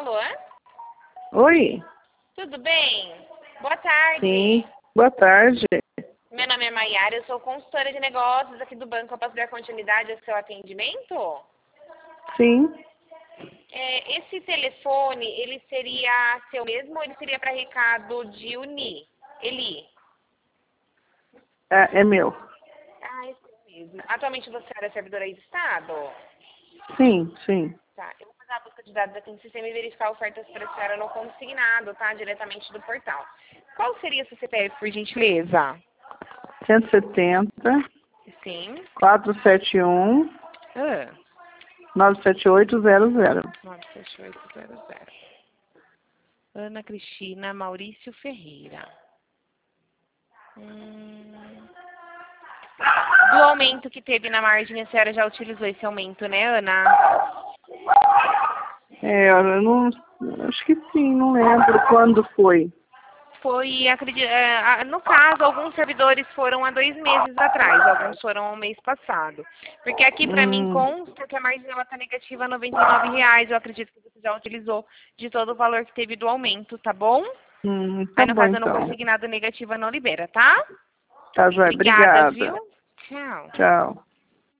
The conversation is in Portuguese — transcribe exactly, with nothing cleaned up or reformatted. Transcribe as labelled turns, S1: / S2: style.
S1: Alô?
S2: Oi.
S1: Tudo bem? Boa tarde.
S2: Sim, boa tarde.
S1: Meu nome é Maiara, eu sou consultora de negócios aqui do banco. Eu posso dar continuidade ao seu atendimento?
S2: Sim,
S1: É, esse telefone, ele seria seu mesmo ou ele seria para Ricardo de Uni? Eli?
S2: é, é meu.
S1: Ah, esse mesmo. Atualmente você é servidora aí do Estado?
S2: Sim, sim.
S1: Tá, eu vou fazer a busca de dados aqui no sistema e verificar ofertas para a senhora no consignado, tá? Diretamente do portal. Qual seria seu C P F, por gentileza?
S2: cento e setenta,
S1: Sim.
S2: quatrocentos e setenta e um,
S1: Ah,
S2: novecentos e setenta e oito, zero zero.
S1: nove sete oito zero zero. Ana Cristina Maurício Ferreira. Hum. Do aumento que teve na margem, a senhora já utilizou esse aumento, né, Ana?
S2: É, eu não, acho que sim, não lembro quando foi.
S1: Foi, acredito, no caso, alguns servidores foram há dois meses atrás, alguns foram ao mês passado. Porque aqui para mim
S2: Hum,
S1: consta que a margem ela tá negativa a noventa e nove reais. Eu acredito que você já utilizou de todo o valor que teve do aumento, tá bom?
S2: hum,
S1: Aí
S2: tá
S1: no
S2: bom
S1: caso, no
S2: então.
S1: consignado negativa não libera, tá?
S2: Tá, joia.
S1: Obrigada, viu?
S2: Obrigada.
S1: Tchau.
S2: Tchau.